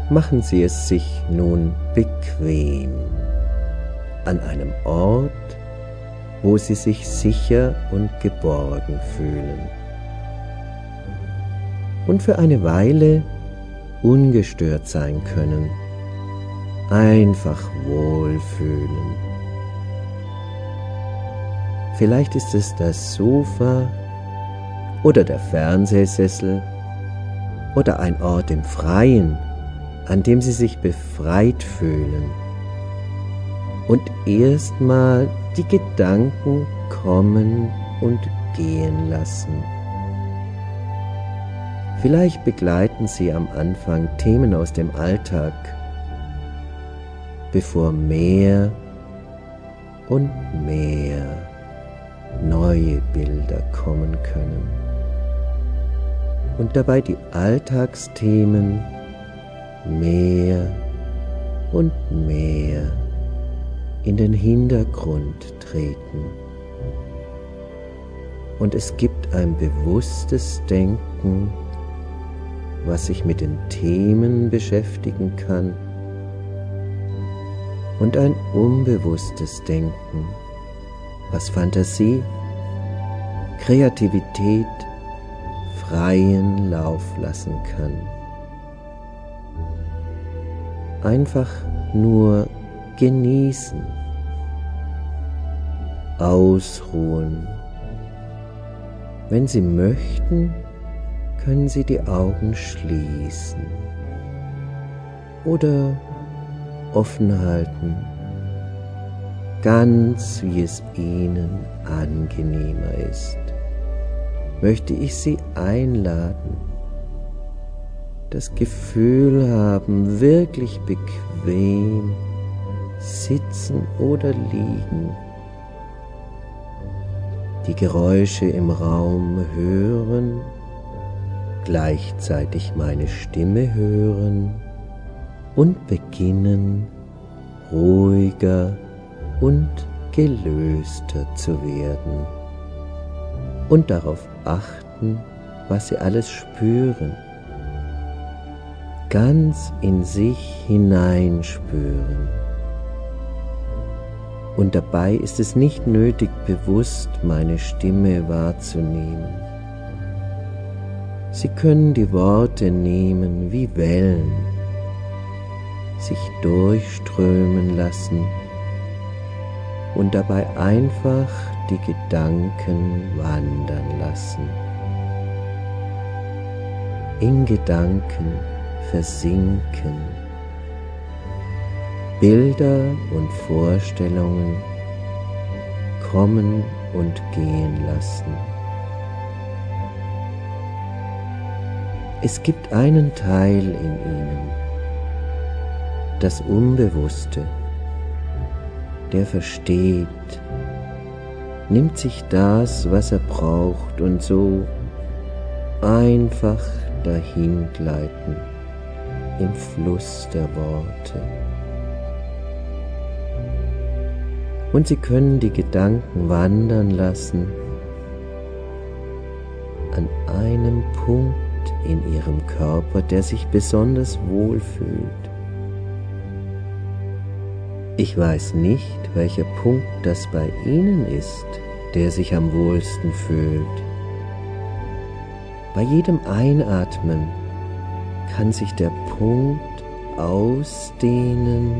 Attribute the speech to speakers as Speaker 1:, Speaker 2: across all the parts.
Speaker 1: Machen Sie es sich nun bequem an einem Ort, wo Sie sich sicher und geborgen fühlen und für eine Weile ungestört sein können, einfach wohlfühlen. Vielleicht ist es das Sofa oder der Fernsehsessel oder ein Ort im Freien, an dem Sie sich befreit fühlen und erstmal die Gedanken kommen und gehen lassen. Vielleicht begleiten Sie am Anfang Themen aus dem Alltag, bevor mehr und mehr neue Bilder kommen können und dabei die Alltagsthemen mehr und mehr in den Hintergrund treten. Und es gibt ein bewusstes Denken, was sich mit den Themen beschäftigen kann, und ein unbewusstes Denken, was Fantasie, Kreativität freien Lauf lassen kann. Einfach nur genießen, ausruhen. Wenn Sie möchten, können Sie die Augen schließen oder offen halten, ganz wie es Ihnen angenehmer ist. Möchte ich Sie einladen, das Gefühl haben, wirklich bequem sitzen oder liegen, die Geräusche im Raum hören, gleichzeitig meine Stimme hören und beginnen, ruhiger und gelöster zu werden und darauf achten, was Sie alles spüren, ganz in sich hineinspüren. Und dabei ist es nicht nötig, bewusst meine Stimme wahrzunehmen. Sie können die Worte nehmen wie Wellen, sich durchströmen lassen und dabei einfach die Gedanken wandern lassen. In Gedanken versinken, Bilder und Vorstellungen kommen und gehen lassen. Es gibt einen Teil in Ihnen, das Unbewusste, der versteht, nimmt sich das, was er braucht, und so einfach dahin gleiten im Fluss der Worte. Und Sie können die Gedanken wandern lassen an einem Punkt in Ihrem Körper, der sich besonders wohl fühlt. Ich weiß nicht, welcher Punkt das bei Ihnen ist, der sich am wohlsten fühlt. Bei jedem Einatmen kann sich der Punkt ausdehnen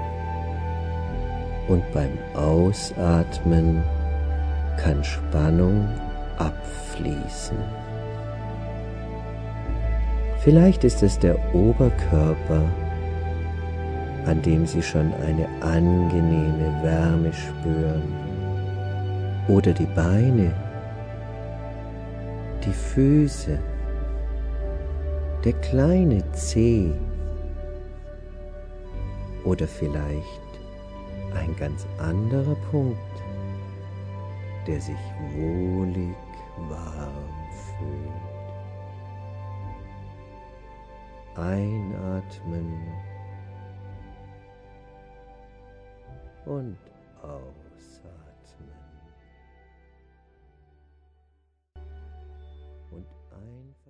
Speaker 1: und beim Ausatmen kann Spannung abfließen. Vielleicht ist es der Oberkörper, an dem Sie schon eine angenehme Wärme spüren, oder die Beine, die Füße, der kleine Zeh oder vielleicht ein ganz anderer Punkt, der sich wohlig warm fühlt. Einatmen und ausatmen.